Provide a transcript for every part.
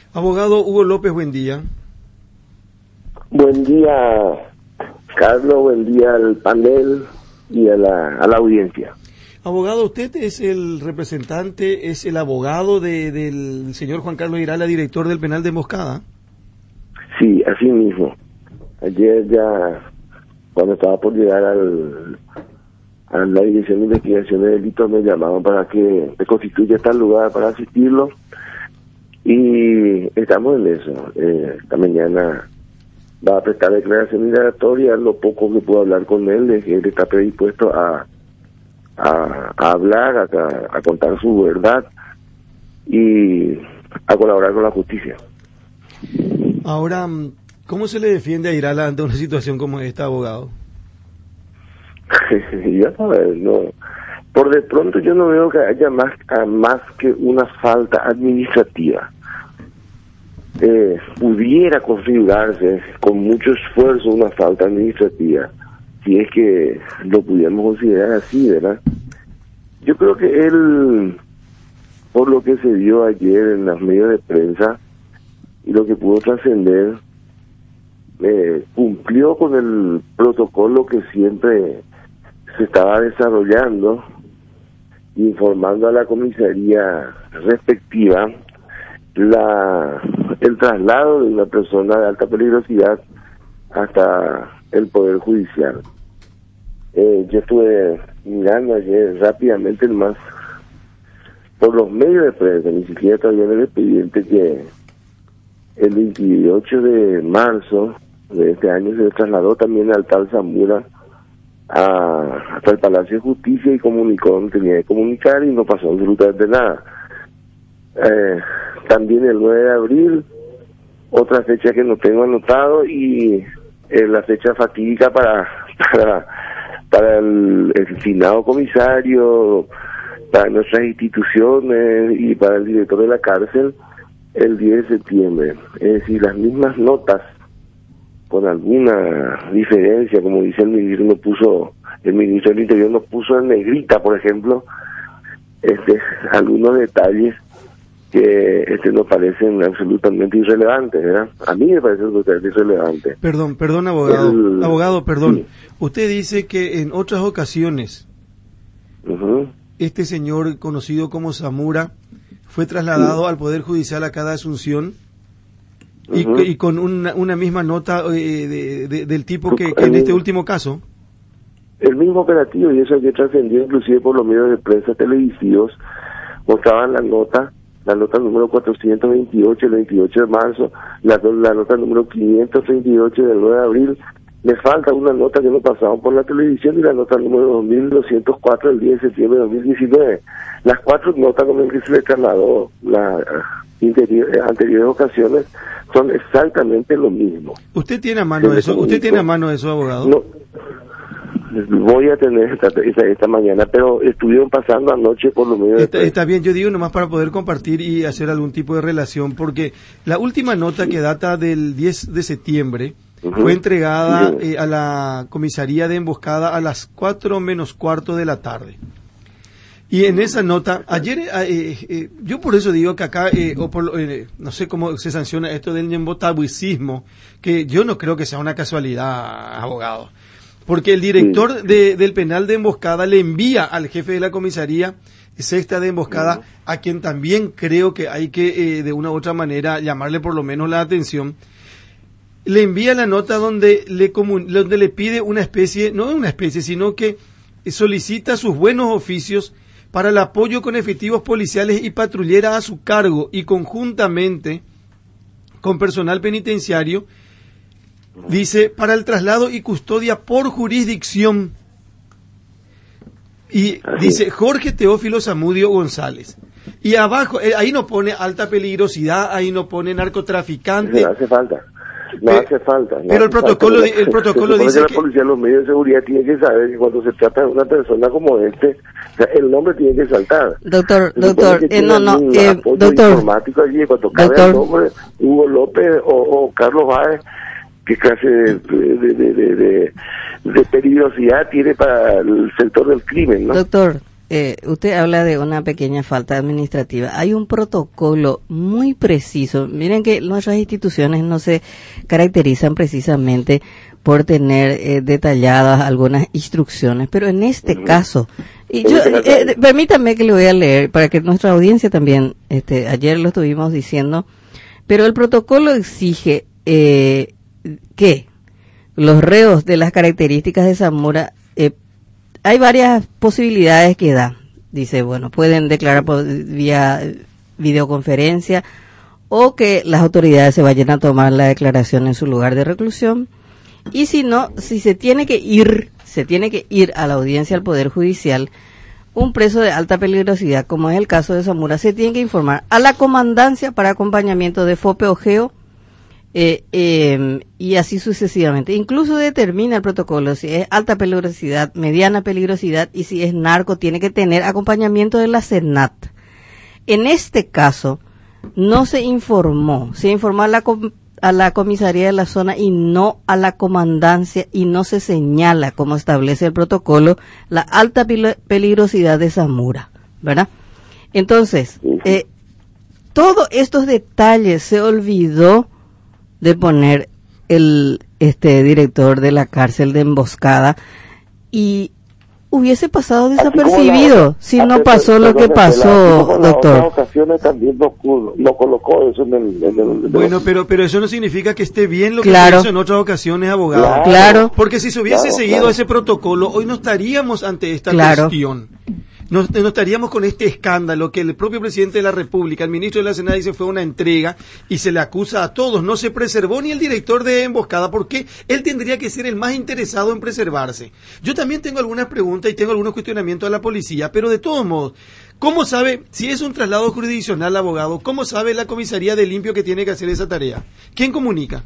Abogado Hugo López, buen día. Buen día, Carlos, buen día al panel y a la audiencia. Abogado, usted es el representante, es el abogado del señor Juan Carlos Irala, director del penal de Emboscada. Sí, así mismo. Ayer ya, cuando estaba por llegar a la Dirección de Investigación de Delitos, me llamaban para que se constituya tal lugar para asistirlo. Y estamos en eso. Esta mañana va a prestar declaración migratoria. Lo poco que puedo hablar con él es que él está predispuesto a hablar, a contar su verdad y a colaborar con la justicia. Ahora, ¿cómo se le defiende a Irala ante una situación como esta, abogado? Ya sabes, no. Por de pronto yo no veo que haya más que una falta administrativa. Pudiera configurarse con mucho esfuerzo una falta administrativa, si es que lo pudiéramos considerar así, ¿verdad? Yo creo que él, por lo que se vio ayer en los medios de prensa y lo que pudo trascender, cumplió con el protocolo que siempre se estaba desarrollando, informando a la comisaría respectiva el traslado de una persona de alta peligrosidad hasta el Poder Judicial. Yo estuve mirando ayer rápidamente más por los medios de prensa, ni siquiera todavía en el expediente, que el 28 de marzo de este año se trasladó también al tal Zamora hasta el Palacio de Justicia y comunicó, no tenía que comunicar y no pasó absolutamente nada. También el 9 de abril, otra fecha que no tengo anotado, y la fecha fatídica para el finado comisario, para nuestras instituciones y para el director de la cárcel, el 10 de septiembre. Es decir, las mismas notas, con alguna diferencia, como dice el ministro, el ministro del Interior nos puso en negrita, por ejemplo, algunos detalles que nos parecen absolutamente irrelevantes, ¿verdad? A mí me parecen totalmente irrelevantes. Perdón, abogado. Abogado, perdón. Sí. Usted dice que en otras ocasiones este señor conocido como Zamora fue trasladado al Poder Judicial acá de Asunción y con una misma nota del tipo que en este último caso. El mismo operativo, y eso que trascendió inclusive por los medios de prensa televisivos, mostraban la nota número 428 el 28 de marzo, la nota número 538 del 9 de abril. Me falta una nota que no pasaron por la televisión y la nota número 2204 del 10 de septiembre de 2019. Las cuatro notas con las que se le trasladó las anteriores ocasiones son exactamente lo mismo. ¿Usted tiene a mano eso? ¿Usted tiene a mano eso, abogado? No. Voy a tener esta mañana, pero estuvieron pasando anoche por lo menos. Está bien, yo digo nomás para poder compartir y hacer algún tipo de relación, porque la última nota que data del 10 de septiembre fue entregada a la comisaría de Emboscada a las 4 menos cuarto de la tarde. Y en esa nota, ayer, yo por eso digo que acá, no sé cómo se sanciona esto del ñembotabuicismo, que yo no creo que sea una casualidad, abogado. Porque el director del penal de Emboscada le envía al jefe de la comisaría sexta de Emboscada, a quien también creo que hay que, de una u otra manera, llamarle por lo menos la atención. Le envía la nota donde le pide una especie, no una especie, sino que solicita sus buenos oficios para el apoyo con efectivos policiales y patrullera a su cargo y conjuntamente con personal penitenciario. Dice, para el traslado y custodia por jurisdicción. Y dice, Jorge Teófilo Zamudio González. Y abajo, ahí no pone alta peligrosidad, ahí no pone narcotraficante. No hace falta. Hace falta. Pero el protocolo dice que la policía, los medios de seguridad tienen que saber que cuando se trata de una persona como o sea, el nombre tiene que saltar. Doctor, doctor, informático allí, cuando cabe el nombre, Hugo López o Carlos Báez, qué clase de peligrosidad tiene para el sector del crimen, ¿no? Doctor, usted habla de una pequeña falta administrativa. Hay un protocolo muy preciso. Miren que nuestras instituciones no se caracterizan precisamente por tener detalladas algunas instrucciones, pero en este caso, y yo, permítame que le voy a leer para que nuestra audiencia también, ayer lo estuvimos diciendo, pero el protocolo exige que los reos de las características de Zamora, hay varias posibilidades que da. Dice, bueno, pueden declarar vía videoconferencia o que las autoridades se vayan a tomar la declaración en su lugar de reclusión. Y si no, si se tiene que ir a la audiencia al Poder Judicial, un preso de alta peligrosidad, como es el caso de Zamora, se tiene que informar a la comandancia para acompañamiento de FOPE o GEO, y así sucesivamente. Incluso determina el protocolo si es alta peligrosidad, mediana peligrosidad, y si es narco, tiene que tener acompañamiento de la SENAT. En este caso, no se informó a la comisaría de la zona y no a la comandancia, y no se señala, como establece el protocolo, la alta peligrosidad de Zamora, ¿verdad? Entonces, todos estos detalles se olvidó de poner el director de la cárcel de Emboscada, y hubiese pasado desapercibido si no pasó lo que pasó, doctor. En otras ocasiones también no colocó eso en el bueno, pero eso no significa que esté bien lo que claro. hizo en otras ocasiones, abogado. Claro. Porque si se hubiese seguido ese protocolo, hoy no estaríamos ante esta cuestión. No estaríamos con este escándalo que el propio presidente de la República, el ministro de la Senada, dice fue una entrega y se le acusa a todos. No se preservó ni el director de Emboscada, porque él tendría que ser el más interesado en preservarse. Yo también tengo algunas preguntas y tengo algunos cuestionamientos a la policía, pero de todos modos, ¿cómo sabe, si es un traslado jurisdiccional, abogado, cómo sabe la comisaría de limpio que tiene que hacer esa tarea? ¿Quién comunica?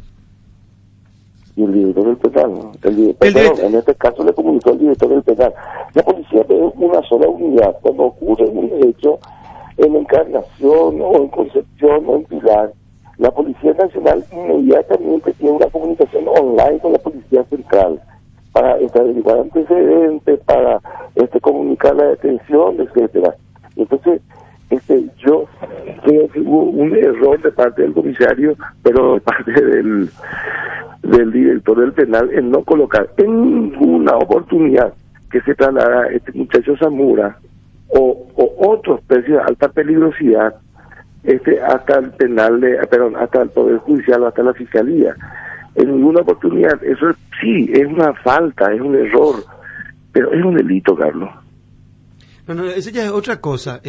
Y el director del penal, ¿no? En este caso le comunicó el director del penal. La policía ve una sola unidad cuando ocurre un hecho en Encarnación o en Concepción o en Pilar. La Policía Nacional inmediatamente tiene una comunicación online con la Policía Central para averiguar antecedentes, para comunicar la detención, etcétera. Entonces, yo creo que hubo un error de parte del comisario, pero de parte del director del penal, en no colocar en ninguna oportunidad que se trasladara este muchacho Zamora o otros precios de alta peligrosidad hasta el penal hasta el Poder Judicial o hasta la Fiscalía. En ninguna oportunidad. Eso sí es una falta, es un error, pero es un delito, Carlos. No, eso ya es otra cosa,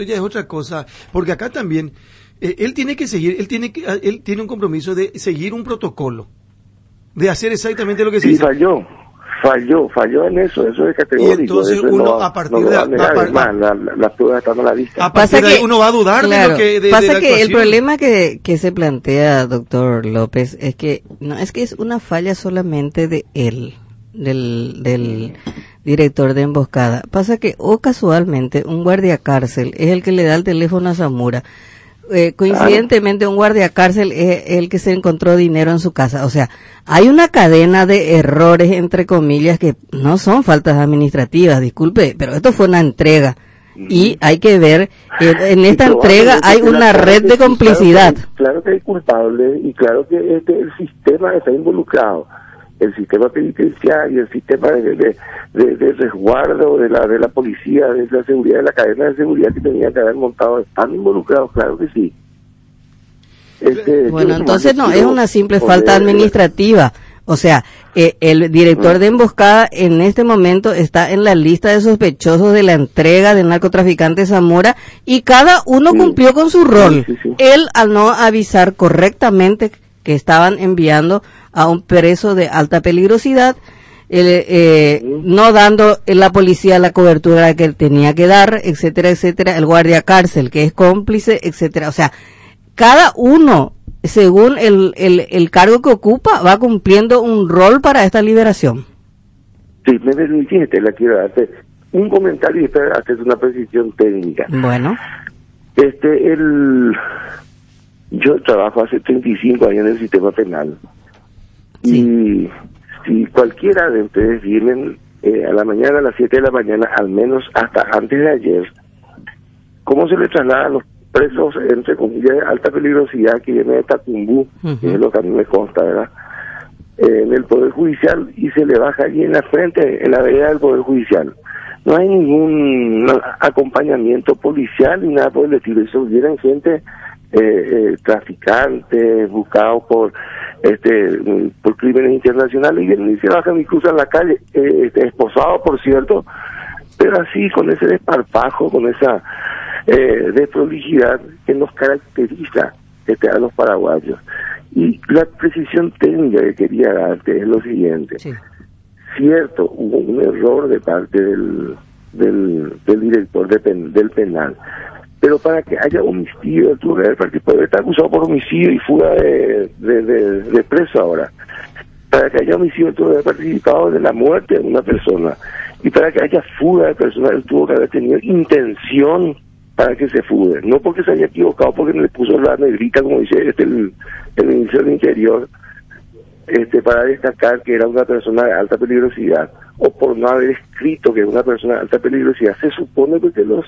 porque acá también él tiene que seguir, él tiene un compromiso de seguir un protocolo, de hacer exactamente lo que se dice. Falló en eso es categórico. Y entonces uno, a partir de las pruebas están a la vista. A partir de ahí uno va a dudar de lo que de pasa la que actuación. el problema que se plantea, doctor López, es que no es que es una falla solamente de él, del director de Emboscada. Pasa que casualmente un guardia cárcel es el que le da el teléfono a Zamora. Coincidentemente un guardia cárcel es el que se encontró dinero en su casa. O sea, hay una cadena de errores, entre comillas, que no son faltas administrativas, disculpe, pero esto fue una entrega. Y hay que ver, en esta entrega hay una red de complicidad. Claro que hay culpables y claro que el sistema está involucrado. El sistema penitenciario, el sistema de resguardo de la policía, de la seguridad, de la cadena de seguridad que tenía que haber montado, están involucrados, claro que sí. Bueno, entonces no es una simple falta administrativa. O sea, el director de Emboscada en este momento está en la lista de sospechosos de la entrega del narcotraficante Zamora, y cada uno cumplió con su rol. Sí. Él, al no avisar correctamente que estaban enviando a un preso de alta peligrosidad, no dando la policía la cobertura que tenía que dar, etcétera, etcétera, el guardia cárcel que es cómplice, etcétera. O sea, cada uno, según el cargo que ocupa, va cumpliendo un rol para esta liberación. Sí, me permitiste, la quiero hacer un comentario y después hacer una precisión técnica. Bueno. Yo trabajo hace 35 años en el sistema penal. Sí. Y si cualquiera de ustedes vienen a la mañana, a las 7 de la mañana, al menos hasta antes de ayer, cómo se le traslada a los presos, entre comillas, de alta peligrosidad que viene de Tacumbú, que es lo que a mí me consta, ¿verdad? En el Poder Judicial, y se le baja allí en la frente, en la vereda del Poder Judicial. No hay ningún acompañamiento policial ni nada por el estilo. Eso vienen gente, traficantes, buscados por crímenes internacionales, y vienen y se bajan y cruzan la calle, esposados, por cierto, pero así, con ese desparpajo, con esa desprolijidad que nos caracteriza a los paraguayos. Y la precisión técnica que quería darte es lo siguiente. Sí. Cierto, hubo un error de parte del director del penal, pero para que haya homicidio, porque puede estar acusado por homicidio y fuga de preso ahora, para que haya homicidio tuvo que haber participado de la muerte de una persona, y para que haya fuga de personas él tuvo que haber tenido intención para que se fugue, no porque se haya equivocado, porque no le puso la negrita, como dice el ministro del Interior, para destacar que era una persona de alta peligrosidad, o por no haber escrito que era una persona de alta peligrosidad. Se supone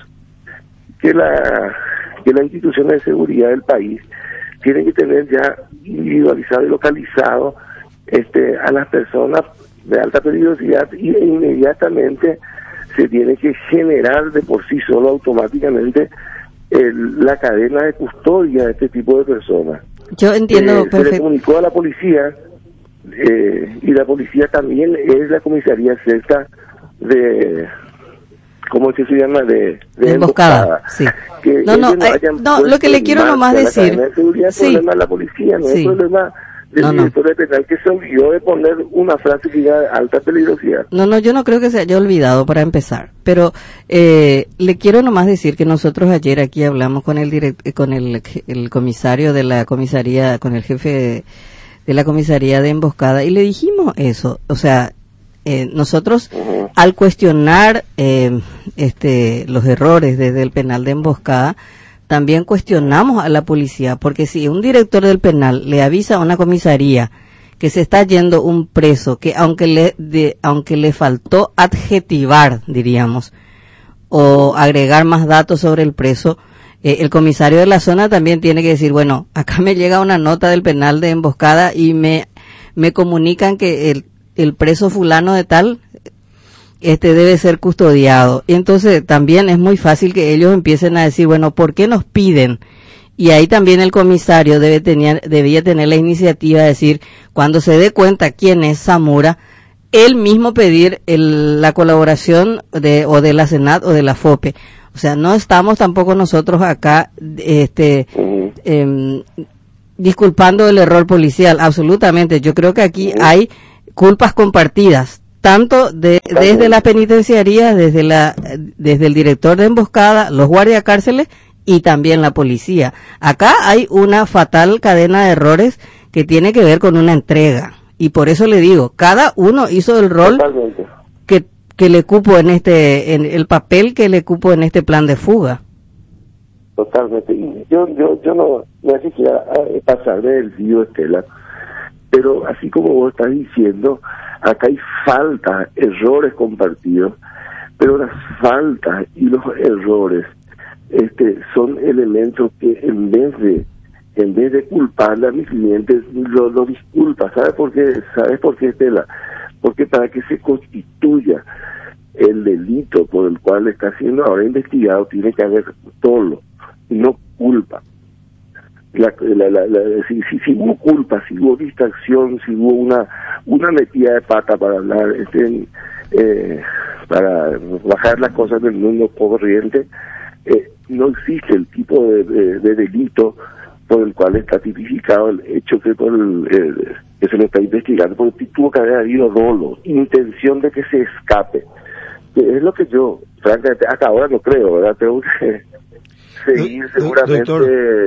que la institución de seguridad del país tiene que tener ya individualizado y localizado a las personas de alta peligrosidad, y inmediatamente se tiene que generar de por sí solo automáticamente la cadena de custodia de este tipo de personas. Yo entiendo Se le comunicó a la policía, y la policía también es la comisaría sexta de, ¿cómo es que se llama? De emboscada. Sí. Que lo que le quiero nomás decir, sí, el problema de la policía, no es el problema del director de penal, que se olvidó de poner una frase que ya de alta peligrosidad. No, yo no creo que se haya olvidado, para empezar, pero le quiero nomás decir que nosotros ayer aquí hablamos con el comisario de la comisaría, con el jefe de la comisaría de emboscada, y le dijimos eso, o sea, nosotros al cuestionar los errores desde el penal de emboscada, también cuestionamos a la policía, porque si un director del penal le avisa a una comisaría que se está yendo un preso, que aunque le faltó adjetivar, diríamos, o agregar más datos sobre el preso, el comisario de la zona también tiene que decir, bueno, acá me llega una nota del penal de emboscada y me comunican que el preso fulano de tal debe ser custodiado. Y entonces también es muy fácil que ellos empiecen a decir, bueno, ¿por qué nos piden? Y ahí también el comisario debía tener la iniciativa de decir, cuando se dé cuenta quién es Zamora, él mismo pedir la colaboración o de la Senat o de la FOPE. O sea, no estamos tampoco nosotros acá disculpando el error policial, absolutamente. Yo creo que aquí hay culpas compartidas, tanto desde la penitenciaría, desde el director de emboscada, los guardias cárceles y también la policía. Acá hay una fatal cadena de errores que tiene que ver con una entrega, y por eso le digo, cada uno hizo el rol que le cupo en el papel que le cupo en este plan de fuga. Totalmente. Y yo no me quisiera pasarme del vídeo, Estela, pero así como vos estás diciendo, acá hay faltas, errores compartidos, pero las faltas y los errores son elementos que en vez de culparle a mis clientes, lo disculpa. ¿Sabes por qué, Estela? Porque para que se constituya el delito por el cual está siendo ahora investigado, tiene que haber dolo, no culpa. Si hubo culpa, si hubo distracción, si hubo una metida de pata para hablar, para bajar las cosas del mundo corriente, no existe el tipo de delito por el cual está tipificado el hecho que se le está investigando, porque tuvo que haber habido dolo, intención de que se escape, que es lo que yo, francamente, hasta ahora no creo, ¿verdad? Tengo que seguir seguramente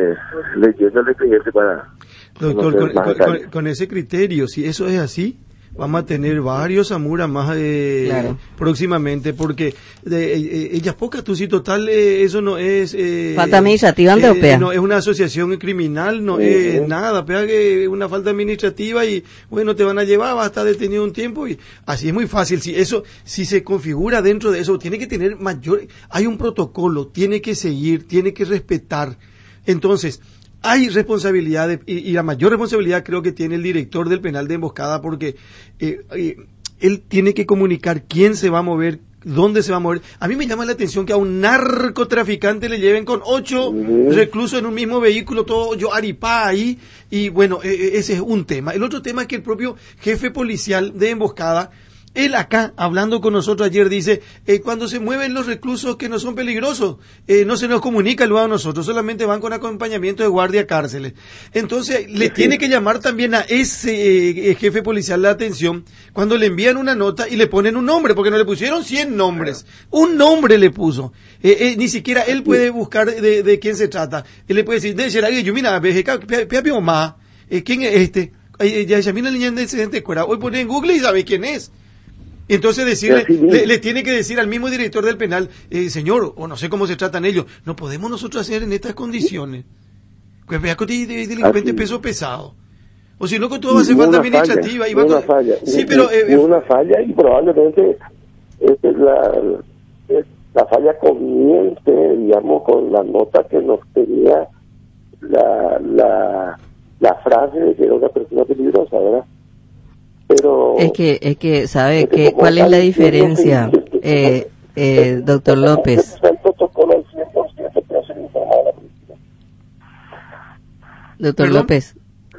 leyendo el expediente para... Doctor, con ese criterio, si eso es así, vamos a tener varios Zamora más Claro. próximamente, porque ellas pocas, tú sí, total, eso no es... Falta administrativa europea. No es una asociación criminal, no es nada, pega que una falta administrativa y, bueno, te van a llevar, vas a estar detenido un tiempo y así es muy fácil. Si se configura dentro de eso, tiene que tener hay un protocolo, tiene que seguir, tiene que respetar. Entonces, hay responsabilidad y la mayor responsabilidad creo que tiene el director del penal de Emboscada, porque él tiene que comunicar quién se va a mover, dónde se va a mover. A mí me llama la atención que a un narcotraficante le lleven con 8 reclusos en un mismo vehículo, todo aripá ahí, y bueno, ese es un tema. El otro tema es que el propio jefe policial de Emboscada, él acá, hablando con nosotros ayer, dice, cuando se mueven los reclusos que no son peligrosos, no se nos comunica luego a nosotros, solamente van con acompañamiento de guardia cárceles. Entonces, le tiene que llamar también a ese jefe policial la atención cuando le envían una nota y le ponen un nombre, porque no le pusieron 100 nombres, un nombre le puso. Ni siquiera él puede buscar de quién se trata. Él le puede decir, yo mira, ¿quién es este? Ya mira la niña de incidente de hoy pone en Google y sabe quién es. Entonces le tiene que decir al mismo director del penal, señor, o no sé cómo se tratan ellos, no podemos nosotros hacer en estas condiciones. Pues vea que delincuente peso pesado. O si no, con todo va a hacer falta administrativa. Una falla. Sí, pero... una falla y probablemente la falla comience, digamos, con la nota que nos tenía la frase de que era una persona peligrosa, ¿verdad? Pero es que sabe que cuál es la diferencia, doctor López. Doctor López.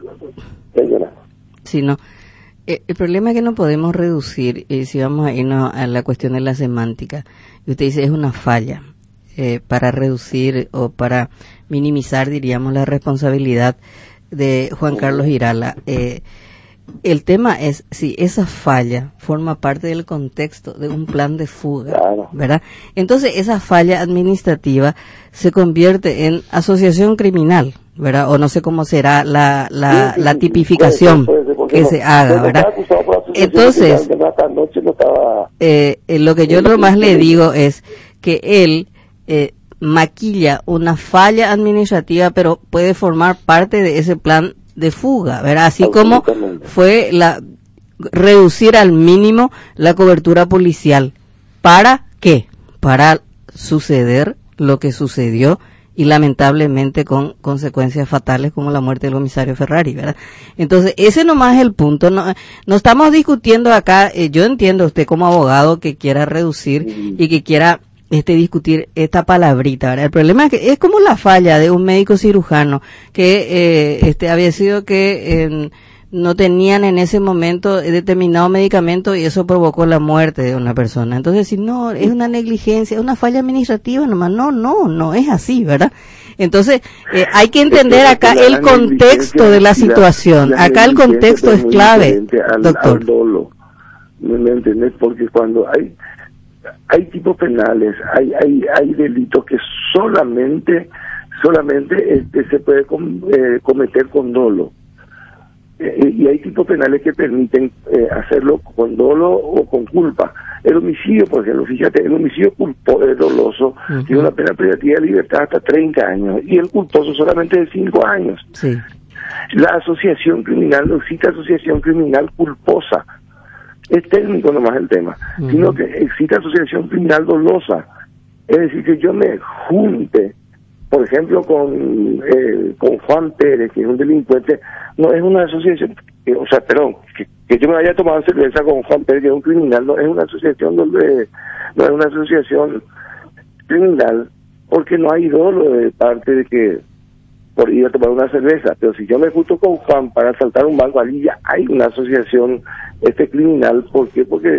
Sí, no. El problema es que no podemos reducir, si vamos a irnos a la cuestión de la semántica, y usted dice es una falla, para reducir o para minimizar, diríamos, la responsabilidad de Juan Carlos Irala. El tema es si esa falla forma parte del contexto de un plan de fuga, ¿verdad? Entonces esa falla administrativa se convierte en asociación criminal, ¿verdad? O no sé cómo será la tipificación que se haga, ¿verdad? Entonces, lo que yo nomás le digo es que él maquilla una falla administrativa, pero puede formar parte de ese plan de fuga, ¿verdad? Así como fue reducir al mínimo la cobertura policial. ¿Para qué? Para suceder lo que sucedió y lamentablemente con consecuencias fatales como la muerte del comisario Ferrari, ¿verdad? Entonces, ese nomás es el punto. No estamos discutiendo acá, yo entiendo usted como abogado que quiera reducir y que quiera discutir esta palabrita, ¿verdad? El problema es que es como la falla de un médico cirujano que había sido que no tenían en ese momento determinado medicamento y eso provocó la muerte de una persona. Entonces, si no, es una negligencia, es una falla administrativa nomás. No es así, ¿verdad? Entonces, hay que entender acá el contexto de la situación. Acá el contexto es clave, doctor. Al dolo, ¿me entiendes? Porque cuando hay tipos penales, hay delitos que solamente se puede cometer con dolo. Y hay tipos penales que permiten hacerlo con dolo o con culpa. El homicidio, por ejemplo, fíjate, el homicidio doloso tiene una pena privativa de libertad hasta 30 años y el culposo solamente de 5 años. Sí. La asociación criminal no existe asociación criminal culposa. Es técnico nomás el tema, sino que existe asociación criminal dolosa. Es decir, que yo me junte, por ejemplo, con Juan Pérez, que es un delincuente, no es una asociación, que yo me vaya a tomar cerveza con Juan Pérez, que es un criminal, no es una asociación no es una asociación criminal, porque no hay dolo de parte de que por ir a tomar una cerveza. Pero si yo me junto con Juan para asaltar un banco, allí ya hay una asociación criminal. ¿Por qué? Porque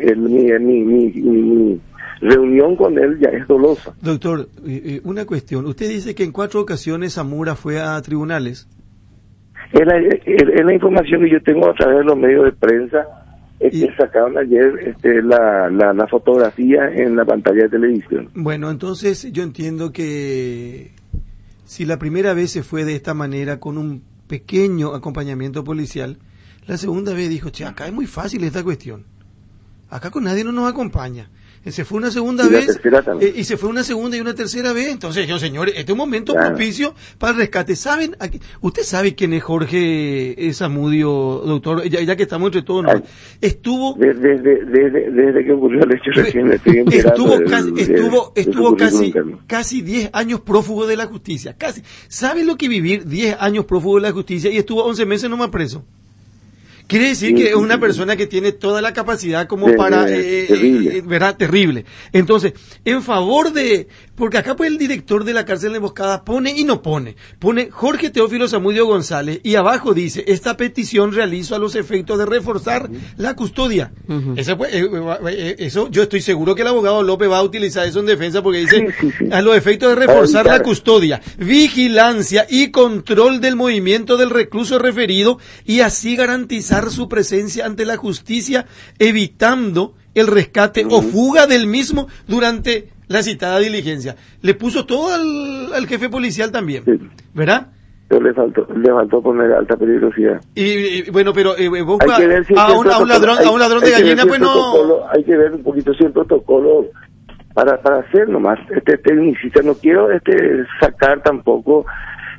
mi reunión con él ya es dolosa. Doctor, una cuestión. Usted dice que en 4 ocasiones Zamora fue a tribunales. Es la información que yo tengo a través de los medios de prensa, que sacaron ayer la fotografía en la pantalla de televisión. Bueno, entonces yo entiendo que si la primera vez se fue de esta manera con un pequeño acompañamiento policial, La segunda vez dijo, che, acá es muy fácil esta cuestión. Acá con nadie no nos acompaña. Se fue una segunda vez y se fue una segunda y una tercera vez. Entonces, yo, señores, este es un momento propicio para el rescate. ¿Saben? ¿Usted sabe quién es Jorge Zamudio, doctor? Ya que estamos entre todos, ¿no? Estuvo... Desde que ocurrió el hecho recién estoy enterando. Estuvo casi 10 años prófugo de la justicia. Casi. ¿Sabe lo que vivir 10 años prófugo de la justicia y estuvo 11 meses nomás preso? Quiere decir que es una persona que tiene toda la capacidad como para... ¿verdad? Terrible. Entonces, en favor de... Porque acá pues el director de la cárcel de Emboscada pone y no pone. Pone Jorge Teófilo Zamudio González y abajo dice, esta petición realizo a los efectos de reforzar la custodia. Eso yo estoy seguro que el abogado López va a utilizar eso en defensa porque dice, a los efectos de reforzar la custodia, vigilancia y control del movimiento del recluso referido y así garantizar su presencia ante la justicia, evitando el rescate o fuga del mismo durante la citada diligencia. Le puso todo al jefe policial también, ¿verdad? Pero le faltó poner alta peligrosidad. Y bueno, pero vos a un ladrón de gallina, pues no... Hay que ver un poquito si el protocolo para hacer nomás, tecnicista, no quiero sacar tampoco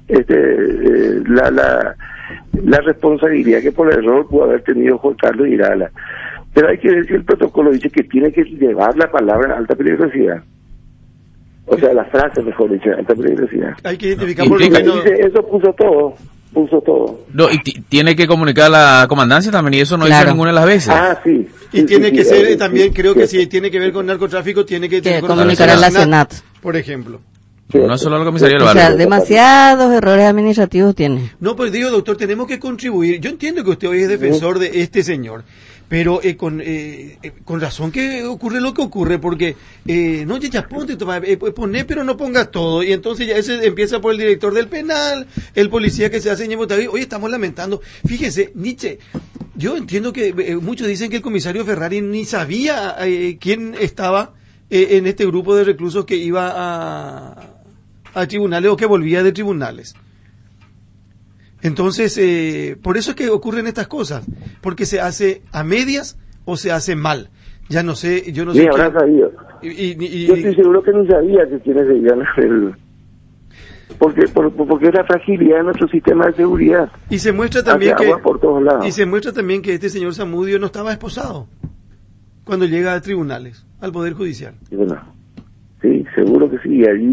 la responsabilidad que por error pudo haber tenido Juan Carlos Irala. Pero hay que ver si el protocolo dice que tiene que llevar la palabra alta peligrosidad. O sea, la frase, mejor dicho, alta peligrosidad. Hay que identificar por lo que no... Eso puso todo. No, y tiene que comunicar a la comandancia también, y eso no hizo ninguna de las veces. Sí. Y tiene que ser también, creo que si tiene que ver con narcotráfico, tiene que comunicar a la Senat, por ejemplo. No solo a la comisaría del barrio. O sea, demasiados errores administrativos tiene. No, pues digo, doctor, tenemos que contribuir. Yo entiendo que usted hoy es defensor de este señor, pero con razón que ocurre lo que ocurre, porque no, ya ponte, poné, pero no pongas todo, y entonces ya ese empieza por el director del penal, el policía que se hace ñebotaví. Hoy estamos lamentando. Fíjese, Nietzsche, yo entiendo que muchos dicen que el comisario Ferrari ni sabía quién estaba en este grupo de reclusos que iba a tribunales o que volvía de tribunales. Entonces, por eso es que ocurren estas cosas, porque se hace a medias o se hace mal. Ya no sé, yo no sé. Habrá sabido. Yo estoy seguro que no sabía que quiénes debían hacerlo. Porque es la fragilidad de nuestro sistema de seguridad. Y se muestra también por todos lados. Y se muestra también que este señor Zamudio no estaba esposado cuando llega a tribunales, al Poder Judicial. Sí, seguro que sí. Y allí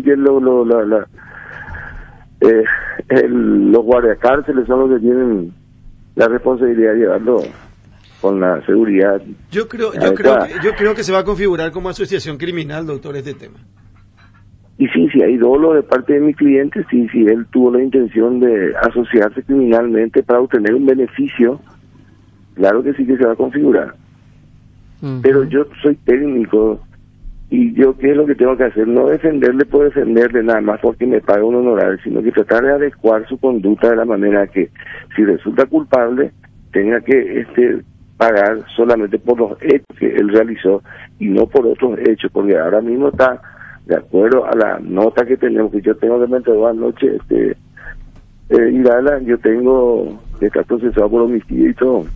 los guardiacárceles son los que tienen la responsabilidad de llevarlo con la seguridad. Yo creo que se va a configurar como asociación criminal, doctor, este tema. Y sí, si hay dolo de parte de mi cliente, sí, si él tuvo la intención de asociarse criminalmente para obtener un beneficio, claro que sí que se va a configurar. Pero yo soy técnico y yo qué es lo que tengo que hacer, no defenderle por defenderle nada más porque me paga un honorario, sino que tratar de adecuar su conducta de la manera que si resulta culpable tenga que pagar solamente por los hechos que él realizó y no por otros hechos, porque ahora mismo está de acuerdo a la nota que tenemos, que yo tengo que me entregó anoche Irala, yo tengo que está procesado por homicidio y todo.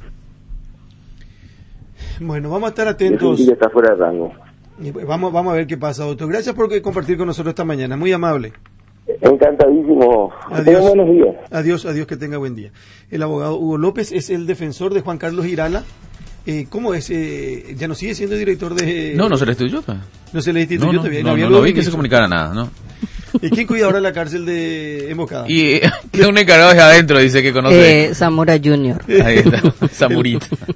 Bueno, vamos a estar atentos. Y está fuera de rango. Vamos a ver qué pasa, doctor. Gracias por compartir con nosotros esta mañana. Muy amable. Encantadísimo. Adiós. Buenos días. Adiós, que tenga buen día. El abogado Hugo López es el defensor de Juan Carlos Irala. ¿Cómo es? ¿Ya no sigue siendo director de...? No se le instituyó. ¿No se le instituyó todavía? No vi que se comunicara nada, ¿no? ¿Y quién cuida ahora la cárcel de Emboscada? Y queda un encargado allá adentro, dice que conoce. Zamora Junior. Ahí está, Zamurita.